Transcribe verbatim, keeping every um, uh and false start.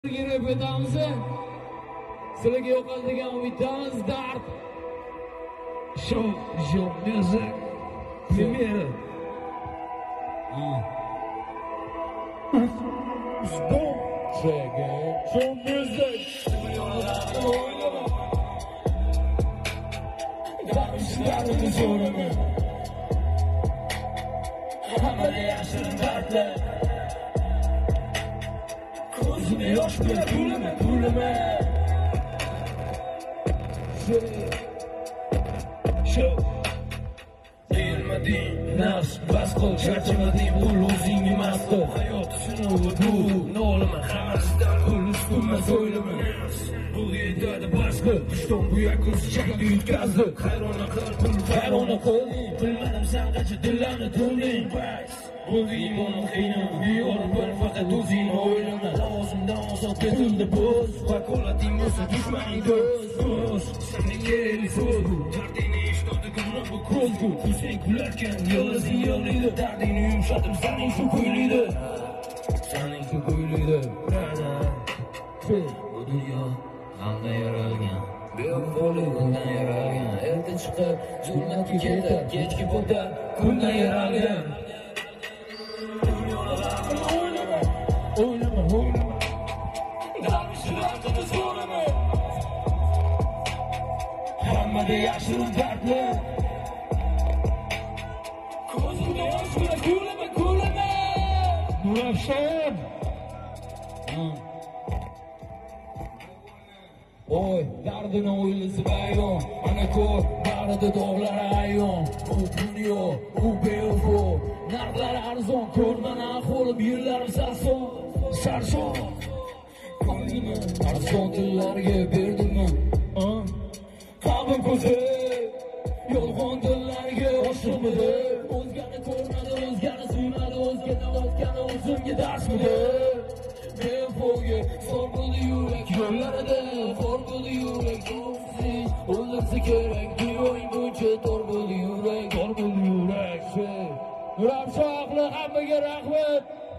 Girib o'tamiz. Sizlarga yoqadigan umitamiz dard. Show, show music. Premiere. Ah. Stop. Check it. Show music. Davishlarni zo'rimi. Hammaga yashirin dardlar. Ko'zimda yosh bilan kulma, kulma. Show. Deyilmading, nafs bas qil, charchamading, ul o'zingni mast qil. Hayot sinovi bu, nolima hammasidan pul ustunmas o'ylama. Bu yetadi bas qil, ishton bu yakuz chakni yutkazdi. Hayrona qil, pul hayrona qil. Bilmadim sen qancha dillarni to'lding. O'zing buni qiynab, yo'l bir faqat o'zingni o'ylama. Lavozimdan ozod etildi bo'z, vakolating bo'lsa dushmaning do'st. Senga kerakli so'z bu, dardingni eshitdi gumroh bu ko'z bu. Ko'zing kularkan, yolg'izing yig'laydi, dardingni yumshatib sening shu kuylaydi. Sening shu kuylaydi, brother. Bu dunyo hamma yaralgan, bevafolik bundan yaralgan. Erta chiqib, zulmatga ketar, kechki bo'tar, kundan yaralgan. Oynama, oynama. Davishlarni zo'rimi. Hammaga yashirin dardlar. Ko'zimda yosh bilan kulma, kulma. Nurafshon. Oy, dardini o'ylasa bayon. Ana ko'r, barida dog'lar ayon. U dunyo, u bevafo. Narxlar arzon, ko'rman ahvolim, yillarim sarson. Sarson. Ko'nglimni arzon tillarga berdimmi? Qalbim ko'zi yolg'on dillarga oshiqmidi. O'zgani ko'rmadi, o'zgani suymadi, o'zgani o'tgani o'zimga darsmidi. Befoga zor bo'ldi yurak yo'llarida, xor bo'ldi yurak do'stsiz. O'ldirsa kerak, dunyong buncha tor bo'ldi yurak, tor bo'ldi yurak. Nurafshon hammaga rahmat.